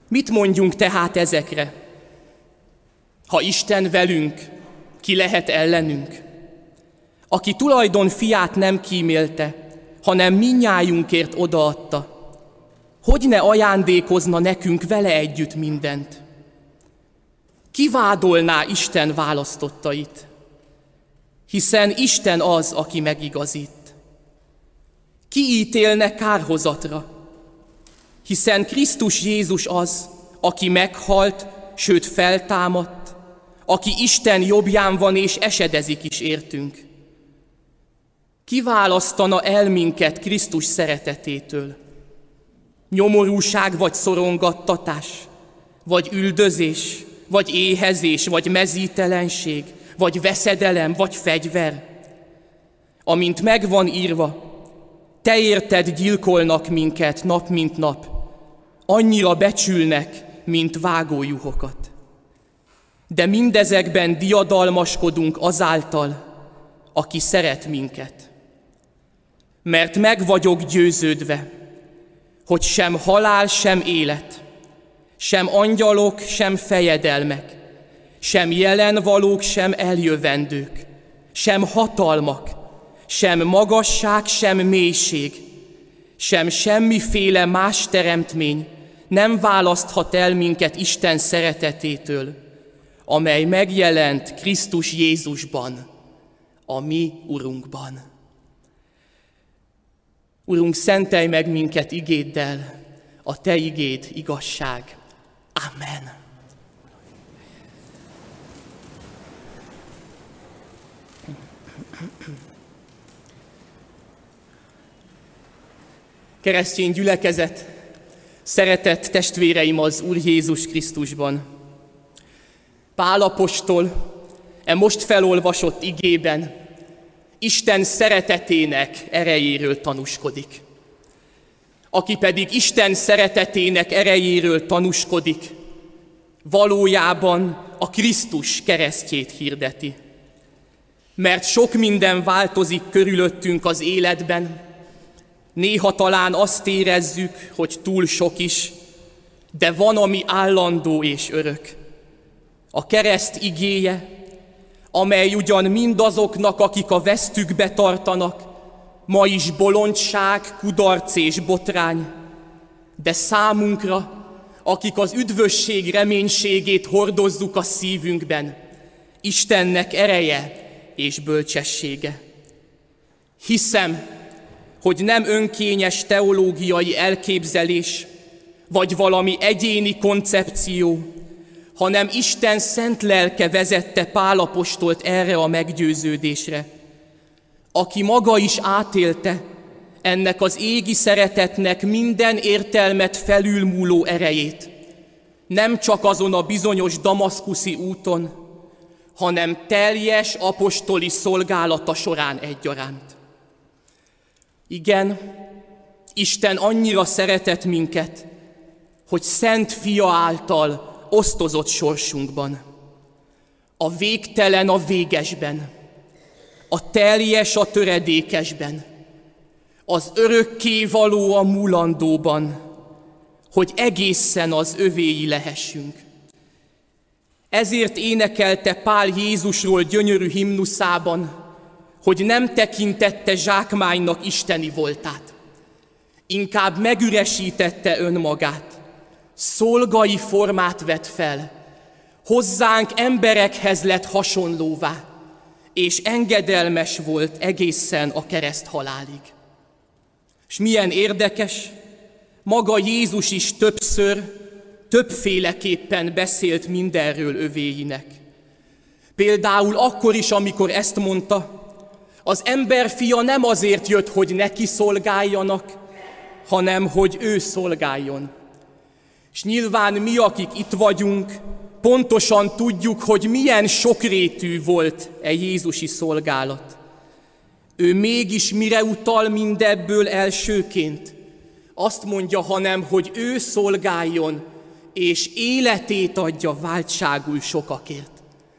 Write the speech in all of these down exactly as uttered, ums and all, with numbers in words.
Mit mondjunk tehát ezekre? Ha Isten velünk, ki lehet ellenünk? Aki tulajdon fiát nem kímélte, hanem mindnyájunkért odaadta, hogy ne ajándékozna nekünk vele együtt mindent? Ki vádolná Isten választottait? Hiszen Isten az, aki megigazít. Ki ítélne kárhozatra? Hiszen Krisztus Jézus az, aki meghalt, sőt feltámadt, aki Isten jobbján van és esedezik is értünk. Ki választana el minket Krisztus szeretetétől? Nyomorúság vagy szorongattatás, vagy üldözés, vagy éhezés, vagy mezítelenség, vagy veszedelem, vagy fegyver. Amint megvan írva, te érted gyilkolnak minket nap mint nap, annyira becsülnek, mint vágójuhokat. De mindezekben diadalmaskodunk azáltal, aki szeret minket. Mert meg vagyok győződve, hogy sem halál, sem élet, sem angyalok, sem fejedelmek, sem jelenvalók, sem eljövendők, sem hatalmak, sem magasság, sem mélység, sem semmiféle más teremtmény nem választhat el minket Isten szeretetétől, amely megjelent Krisztus Jézusban, a mi Urunkban. Urunk, szentelj meg minket igéddel, a te igéd igazság. Amen. Keresztény gyülekezet, szeretett testvéreim az Úr Jézus Krisztusban. Pál apostol e most felolvasott igében Isten szeretetének erejéről tanúskodik. Aki pedig Isten szeretetének erejéről tanúskodik, valójában a Krisztus keresztjét hirdeti. Mert sok minden változik körülöttünk az életben, néha talán azt érezzük, hogy túl sok is, de van, ami állandó és örök. A kereszt igéje, amely ugyan mindazoknak, akik a vesztükbe tartanak, ma is bolondság, kudarc és botrány, de számunkra, akik az üdvösség reménységét hordozzuk a szívünkben, Istennek ereje és bölcsessége. Hiszem, hogy nem önkényes teológiai elképzelés, vagy valami egyéni koncepció, hanem Isten szent lelke vezette Pál apostolt erre a meggyőződésre, aki maga is átélte ennek az égi szeretetnek minden értelmet felülmúló erejét, nem csak azon a bizonyos damaszkuszi úton, hanem teljes apostoli szolgálata során egyaránt. Igen, Isten annyira szeretett minket, hogy szent fia által osztozott sorsunkban. A végtelen a végesben, a teljes a töredékesben, az örökkévaló a múlandóban, hogy egészen az övéi lehessünk. Ezért énekelte Pál Jézusról gyönyörű himnuszában, hogy nem tekintette zsákmánynak isteni voltát. Inkább megüresítette önmagát, szolgai formát vett fel, hozzánk emberekhez lett hasonlóvá, és engedelmes volt egészen a kereszt halálig. És milyen érdekes, maga Jézus is többször, többféleképpen beszélt mindenről övéinek. Például akkor is, amikor ezt mondta, az emberfia nem azért jött, hogy neki szolgáljanak, hanem hogy ő szolgáljon. És nyilván mi, akik itt vagyunk, pontosan tudjuk, hogy milyen sokrétű volt e Jézusi szolgálat. Ő mégis mire utal mindebből elsőként? Azt mondja, hanem, hogy ő szolgáljon, és életét adja váltságul sokakért.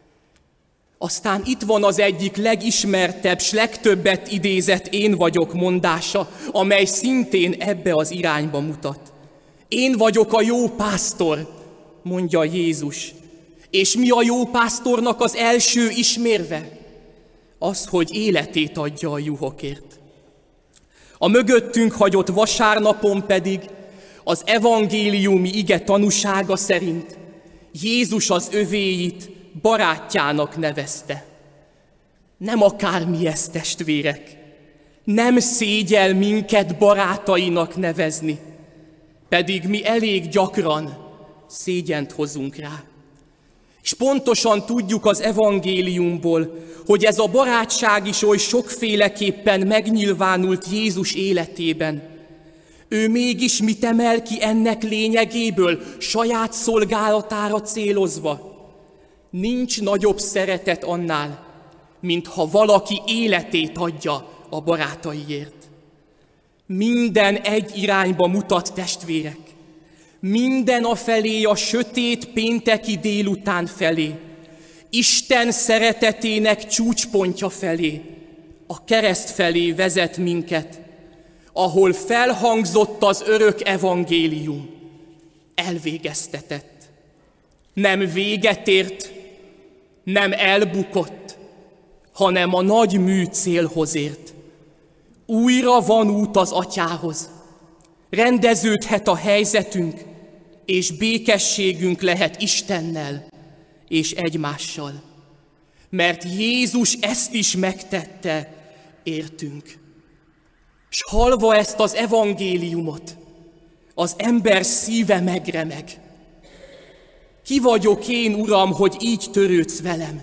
Aztán itt van az egyik legismertebb, s legtöbbet idézett én vagyok mondása, amely szintén ebbe az irányba mutat. Én vagyok a jó pásztor, mondja Jézus. És mi a jó pásztornak az első ismérve? Az, hogy életét adja a juhokért. A mögöttünk hagyott vasárnapon pedig az evangéliumi ige tanúsága szerint Jézus az övéit barátjának nevezte. Nem akármi ez, testvérek, nem szégyel minket barátainak nevezni, pedig mi elég gyakran szégyent hozunk rá. És pontosan tudjuk az evangéliumból, hogy ez a barátság is oly sokféleképpen megnyilvánult Jézus életében. Ő mégis mit emel ki ennek lényegéből, saját szolgálatára célozva? Nincs nagyobb szeretet annál, mint ha valaki életét adja a barátaiért. Minden egy irányba mutat, testvérek. Minden afelé, a sötét pénteki délután felé, Isten szeretetének csúcspontja felé, a kereszt felé vezet minket, ahol felhangzott az örök evangélium, elvégeztetett. Nem véget ért, nem elbukott, hanem a nagy mű célhoz ért. Újra van út az Atyához, rendeződhet a helyzetünk, és békességünk lehet Istennel és egymással. Mert Jézus ezt is megtette, értünk. S hallva ezt az evangéliumot, az ember szíve megremeg. Ki vagyok én, Uram, hogy így törődsz velem?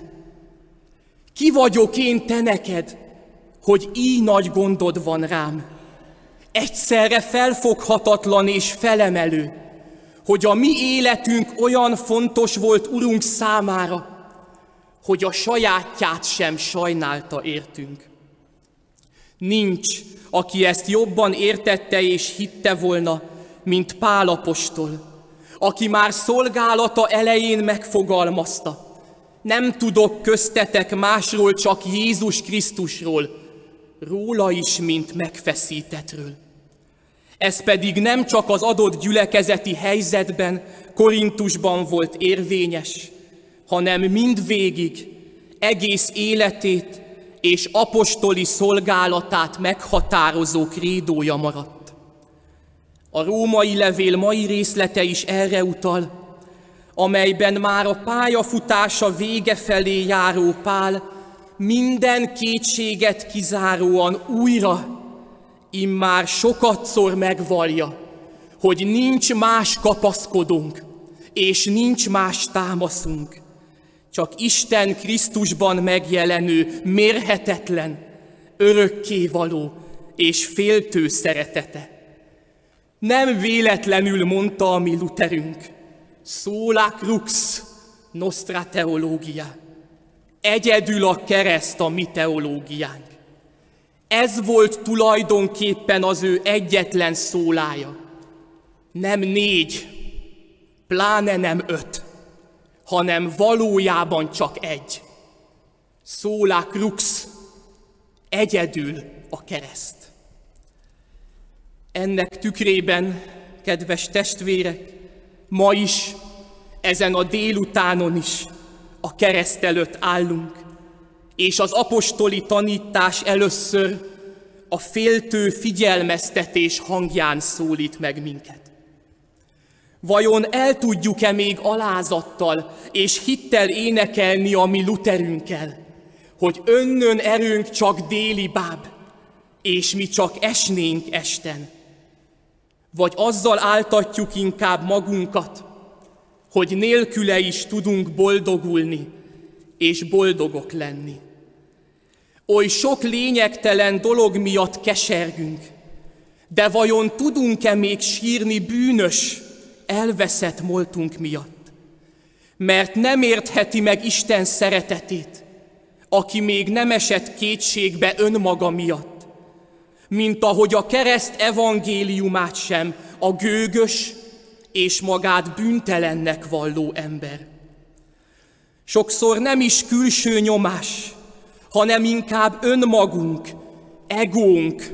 Ki vagyok én te neked, hogy így nagy gondod van rám? Egyszerre felfoghatatlan és felemelő, hogy a mi életünk olyan fontos volt Urunk számára, hogy a sajátját sem sajnálta értünk. Nincs, aki ezt jobban értette és hitte volna, mint Pál apostol, aki már szolgálata elején megfogalmazta: nem tudok köztetek másról, csak Jézus Krisztusról, róla is, mint megfeszítettről. Ez pedig nem csak az adott gyülekezeti helyzetben, Korintusban volt érvényes, hanem mindvégig egész életét és apostoli szolgálatát meghatározó krédója maradt. A római levél mai részlete is erre utal, amelyben már a pályafutása vége felé járó Pál minden kétséget kizáróan újra, immár sokatszor megvallja, hogy nincs más kapaszkodunk, és nincs más támaszunk, csak Isten Krisztusban megjelenő, mérhetetlen, örökkévaló és féltő szeretete. Nem véletlenül mondta a mi Lutherünk: sola crux nostra theologia. Egyedül a kereszt a mi teológiánk. Ez volt tulajdonképpen az ő egyetlen szólája. Nem négy, pláne nem öt, hanem valójában csak egy. Sola crux, egyedül a kereszt. Ennek tükrében, kedves testvérek, ma is, ezen a délutánon is a kereszt előtt állunk, és az apostoli tanítás először a féltő figyelmeztetés hangján szólít meg minket. Vajon el tudjuk-e még alázattal és hittel énekelni a mi Lutherünkkel, hogy önnön erőnk csak déli báb, és mi csak esnénk esten? Vagy azzal áltatjuk inkább magunkat, hogy nélküle is tudunk boldogulni és boldogok lenni? Oly sok lényegtelen dolog miatt kesergünk, de vajon tudunk-e még sírni bűnös, elveszett moltunk miatt? Mert nem értheti meg Isten szeretetét, aki még nem esett kétségbe önmaga miatt, mint ahogy a kereszt evangéliumát sem a gőgös és magát bűntelennek valló ember. Sokszor nem is külső nyomás, hanem inkább önmagunk, egónk,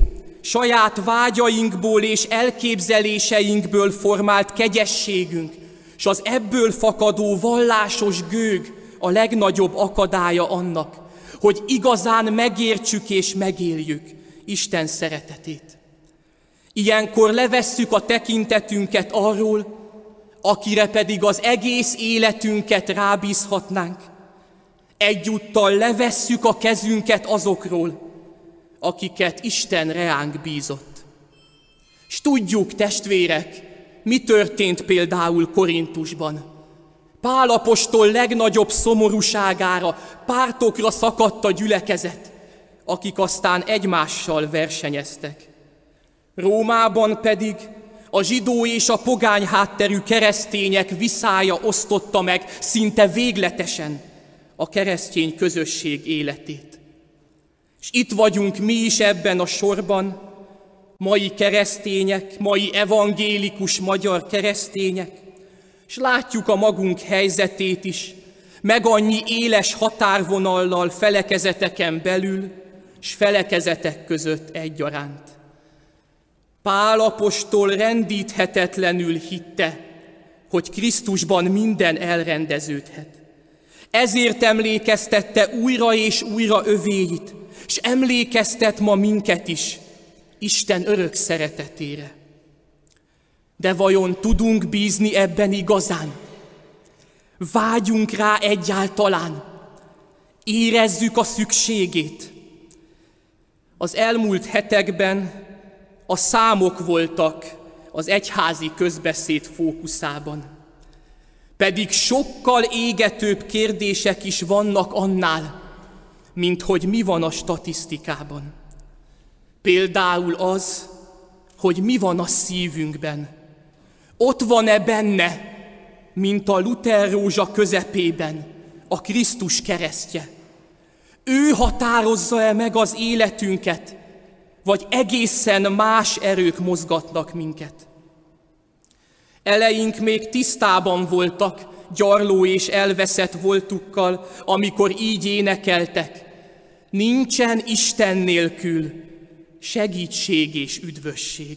saját vágyainkból és elképzeléseinkből formált kegyességünk, s az ebből fakadó vallásos gőg a legnagyobb akadálya annak, hogy igazán megértsük és megéljük Isten szeretetét. Ilyenkor levesszük a tekintetünket arról, akire pedig az egész életünket rábízhatnánk. Egyúttal levesszük a kezünket azokról, akiket Isten reánk bízott. S tudjuk, testvérek, mi történt például Korintusban. Pál apostol legnagyobb szomorúságára pártokra szakadt a gyülekezet, akik aztán egymással versenyeztek. Rómában pedig a zsidó és a pogány hátterű keresztények viszája osztotta meg szinte végletesen a keresztény közösség életét. És itt vagyunk mi is ebben a sorban, mai keresztények, mai evangélikus magyar keresztények, és látjuk a magunk helyzetét is, meg annyi éles határvonallal felekezeteken belül, s felekezetek között egyaránt. Pál apostol rendíthetetlenül hitte, hogy Krisztusban minden elrendeződhet. Ezért emlékeztette újra és újra övéit, s emlékeztet ma minket is Isten örök szeretetére. De vajon tudunk bízni ebben igazán? Vágyunk rá egyáltalán? Érezzük a szükségét? Az elmúlt hetekben a számok voltak az egyházi közbeszéd fókuszában. Pedig sokkal égetőbb kérdések is vannak annál, mint hogy mi van a statisztikában. Például az, hogy mi van a szívünkben. Ott van-e benne, mint a Luther rózsa közepében, a Krisztus keresztje? Ő határozza-e meg az életünket, vagy egészen más erők mozgatnak minket? Eleink még tisztában voltak gyarló és elveszett voltukkal, amikor így énekeltek: nincsen Isten nélkül segítség és üdvösség.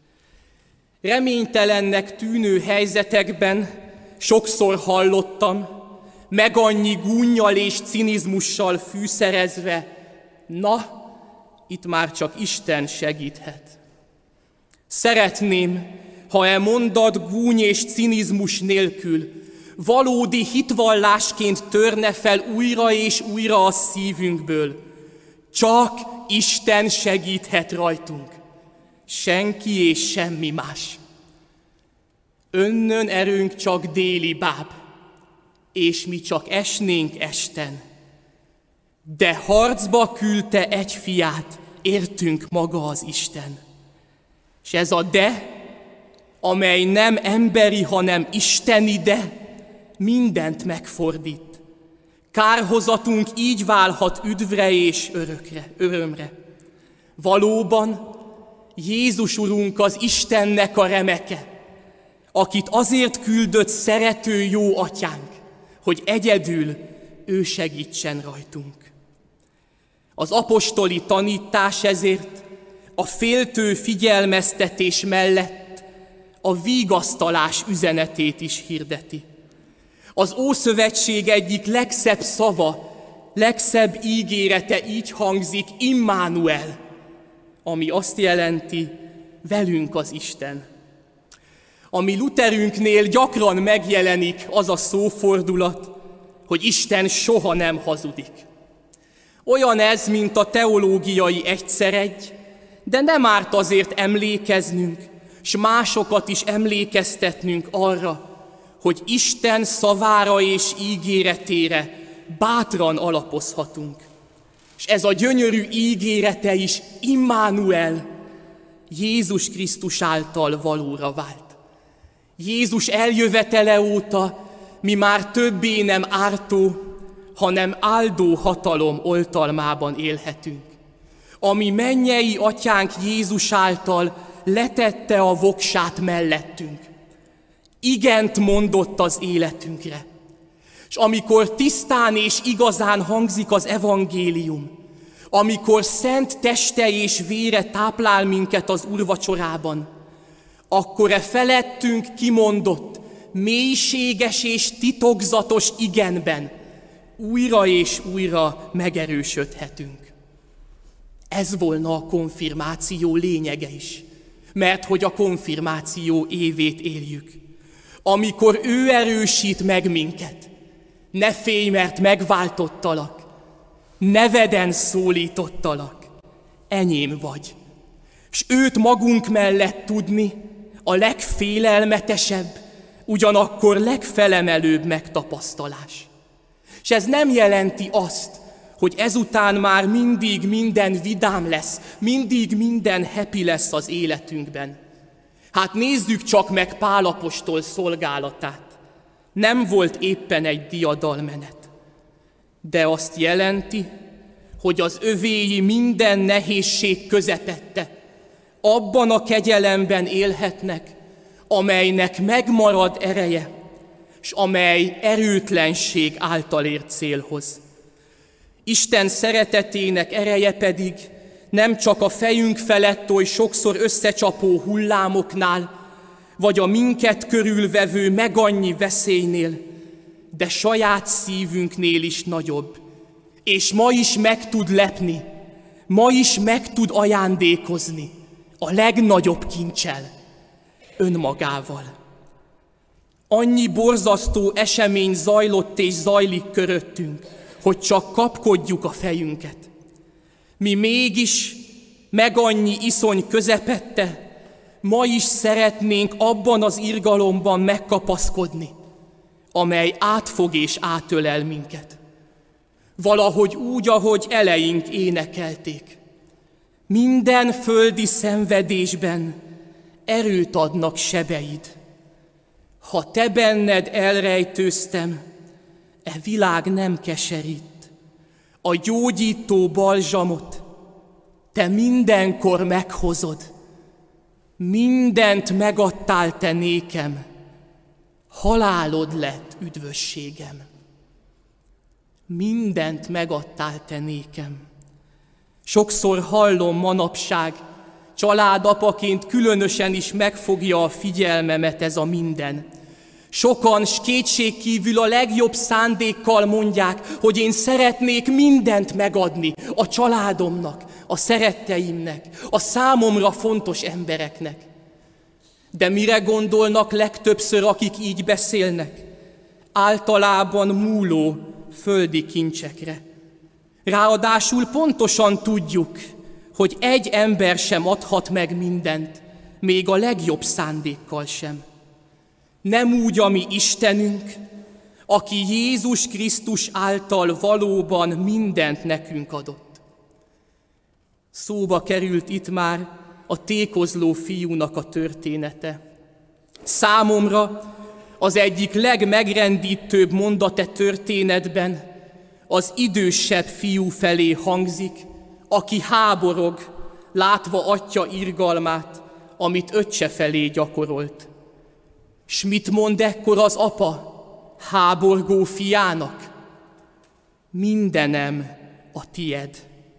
Reménytelennek tűnő helyzetekben sokszor hallottam, meg annyi gúnnyal és cinizmussal fűszerezve: na, itt már csak Isten segíthet. Szeretném, ha e mondat gúny és cinizmus nélkül valódi hitvallásként törne fel újra és újra a szívünkből. Csak Isten segíthet rajtunk, senki és semmi más. Önnön erőnk csak déli báb, és mi csak esnénk esten. De harcba küldte egy fiát, értünk maga az Isten. És ez a de, amely nem emberi, hanem isteni de, mindent megfordít. Kárhozatunk így válhat üdvre és örökre, örömre. Valóban Jézus Urunk az Istennek a remeke, akit azért küldött szerető jó atyánk, hogy egyedül ő segítsen rajtunk. Az apostoli tanítás ezért a féltő figyelmeztetés mellett a vigasztalás üzenetét is hirdeti. Az Ószövetség egyik legszebb szava, legszebb ígérete így hangzik: Immanuel, ami azt jelenti, velünk az Isten. A mi Lutherünknél gyakran megjelenik az a szófordulat, hogy Isten soha nem hazudik. Olyan ez, mint a teológiai egyszeregy, de nem árt azért emlékeznünk, s másokat is emlékeztetnünk arra, hogy Isten szavára és ígéretére bátran alapozhatunk. És ez a gyönyörű ígérete is Immanuel, Jézus Krisztus által valóra vált. Jézus eljövetele óta mi már többé nem ártó, hanem áldó hatalom oltalmában élhetünk. Ami mennyei atyánk Jézus által letette a voksát mellettünk. Igent mondott az életünkre. És amikor tisztán és igazán hangzik az evangélium, amikor szent teste és vére táplál minket az úrvacsorában, akkor e felettünk kimondott, mélységes és titokzatos igenben újra és újra megerősödhetünk. Ez volna a konfirmáció lényege is, mert hogy a konfirmáció évét éljük, amikor ő erősít meg minket. Ne félj, mert megváltottalak, neveden szólítottalak, enyém vagy. S őt magunk mellett tudni a legfélelmetesebb, ugyanakkor legfelemelőbb megtapasztalás. És ez nem jelenti azt, hogy ezután már mindig minden vidám lesz, mindig minden happy lesz az életünkben. Hát nézzük csak meg Pál apostol szolgálatát. Nem volt éppen egy diadalmenet. De azt jelenti, hogy az övéi minden nehézség közepette abban a kegyelemben élhetnek, amelynek megmarad ereje, s amely erőtlenség által ér célhoz. Isten szeretetének ereje pedig nem csak a fejünk felett oly sokszor összecsapó hullámoknál, vagy a minket körülvevő megannyi veszélynél, de saját szívünknél is nagyobb. És ma is meg tud lepni, ma is meg tud ajándékozni a legnagyobb kincsel, önmagával. Annyi borzasztó esemény zajlott és zajlik köröttünk, hogy csak kapkodjuk a fejünket. Mi mégis meg annyi iszony közepette, ma is szeretnénk abban az irgalomban megkapaszkodni, amely átfog és átölel minket. Valahogy úgy, ahogy eleink énekelték. Minden földi szenvedésben erőt adnak sebeid. Ha te benned elrejtőztem, e világ nem keserít. A gyógyító balzsamot te mindenkor meghozod. Mindent megadtál te nékem, halálod lett üdvösségem. Mindent megadtál te nékem. Sokszor hallom manapság, családapaként különösen is megfogja a figyelmemet ez a minden. Sokan s kétségkívül a legjobb szándékkal mondják, hogy én szeretnék mindent megadni a családomnak, a szeretteimnek, a számomra fontos embereknek. De mire gondolnak legtöbbször, akik így beszélnek? Általában múló földi kincsekre. Ráadásul pontosan tudjuk, hogy egy ember sem adhat meg mindent, még a legjobb szándékkal sem. Nem úgy a mi Istenünk, aki Jézus Krisztus által valóban mindent nekünk adott. Szóba került itt már a tékozló fiúnak a története. Számomra az egyik legmegrendítőbb mondat e történetben az idősebb fiú felé hangzik, aki háborog, látva atya irgalmát, amit öccse felé gyakorolt. S mit mond ekkor az apa háborgó fiának? Mindenem a tied.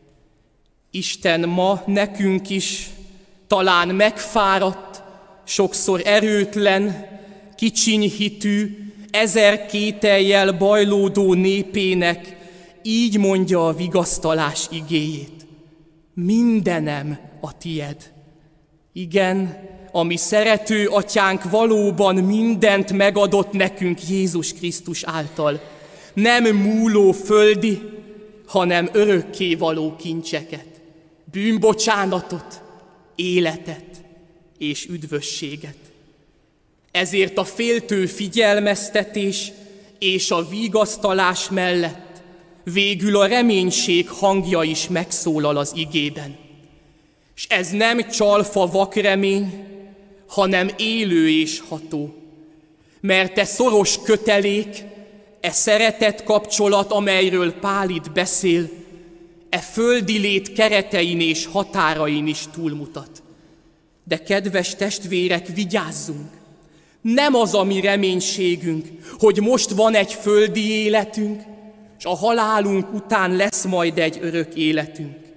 Isten ma nekünk is talán megfáradt, sokszor erőtlen, kicsiny hitű, ezer kétellyel bajlódó népének így mondja a vigasztalás igéjét. Mindenem a tied. Igen, a mi szerető atyánk valóban mindent megadott nekünk Jézus Krisztus által. Nem múló földi, hanem örökkévaló kincseket, bűnbocsánatot, életet és üdvösséget. Ezért a féltő figyelmeztetés és a vigasztalás mellett végül a reménység hangja is megszólal az igében. És ez nem csalfa vakremény, hanem élő és ható. Mert e szoros kötelék, e szeretet kapcsolat, amelyről Pál itt beszél, e földi lét keretein és határain is túlmutat. De kedves testvérek, vigyázzunk! Nem az a mi reménységünk, hogy most van egy földi életünk, és a halálunk után lesz majd egy örök életünk.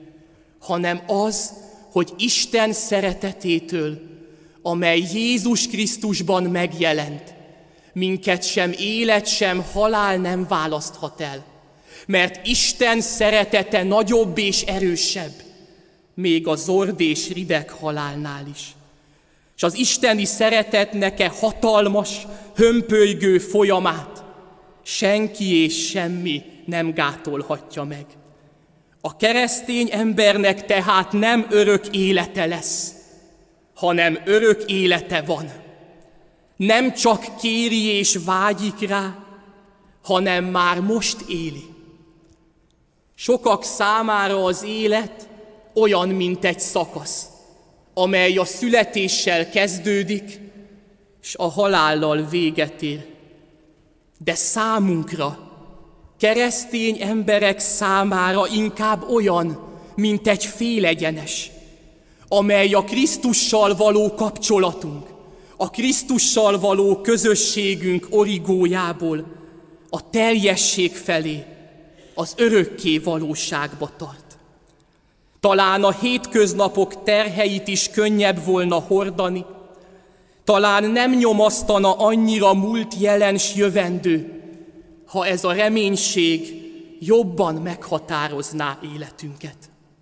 hanem az, hogy Isten szeretetétől, amely Jézus Krisztusban megjelent, minket sem élet, sem halál nem választhat el, mert Isten szeretete nagyobb és erősebb, még a zord és rideg halálnál is. És az isteni szeretetnek e hatalmas, hömpölygő folyamát senki és semmi nem gátolhatja meg. A keresztény embernek tehát nem örök élete lesz, hanem örök élete van. Nem csak kéri és vágyik rá, hanem már most éli. Sokak számára az élet olyan, mint egy szakasz, amely a születéssel kezdődik, és a halállal véget ér. De számunkra, keresztény emberek számára inkább olyan, mint egy félegyenes, amely a Krisztussal való kapcsolatunk, a Krisztussal való közösségünk origójából a teljesség felé, az örökké valóságba tart. Talán a hétköznapok terheit is könnyebb volna hordani, talán nem nyomasztana annyira múlt, jelen s jövendő, ha ez a reménység jobban meghatározná életünket.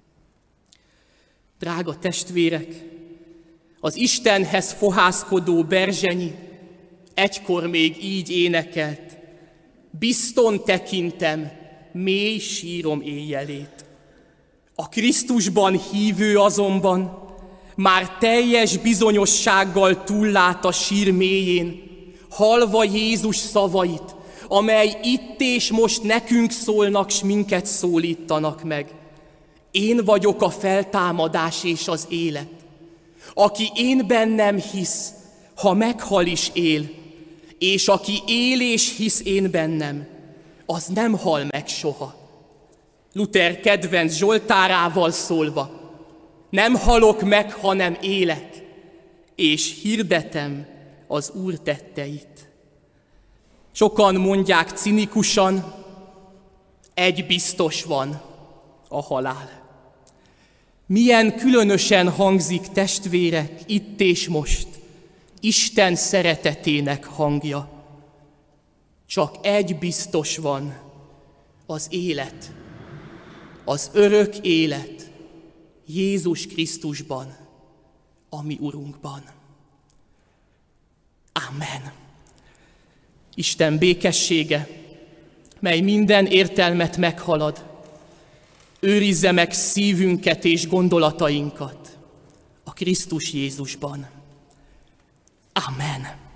Drága testvérek, az Istenhez fohászkodó Berzsenyi egykor még így énekelt: bizton tekintem mély sírom éjjelét. A Krisztusban hívő azonban már teljes bizonyossággal túllát a sír mélyén, hallva Jézus szavait, amely itt és most nekünk szólnak, s minket szólítanak meg. Én vagyok a feltámadás és az élet. Aki én bennem hisz, ha meghal is él, és aki él és hisz én bennem, az nem hal meg soha. Luther kedvenc zsoltárával szólva: nem halok meg, hanem élek, és hirdetem az Úr tetteit. Sokan mondják cinikusan, egy biztos van, a halál. Milyen különösen hangzik, testvérek, itt és most Isten szeretetének hangja. Csak egy biztos van, az élet, az örök élet Jézus Krisztusban, a mi Urunkban. Amen. Isten békessége, mely minden értelmet meghalad, őrizze meg szívünket és gondolatainkat a Krisztus Jézusban. Amen.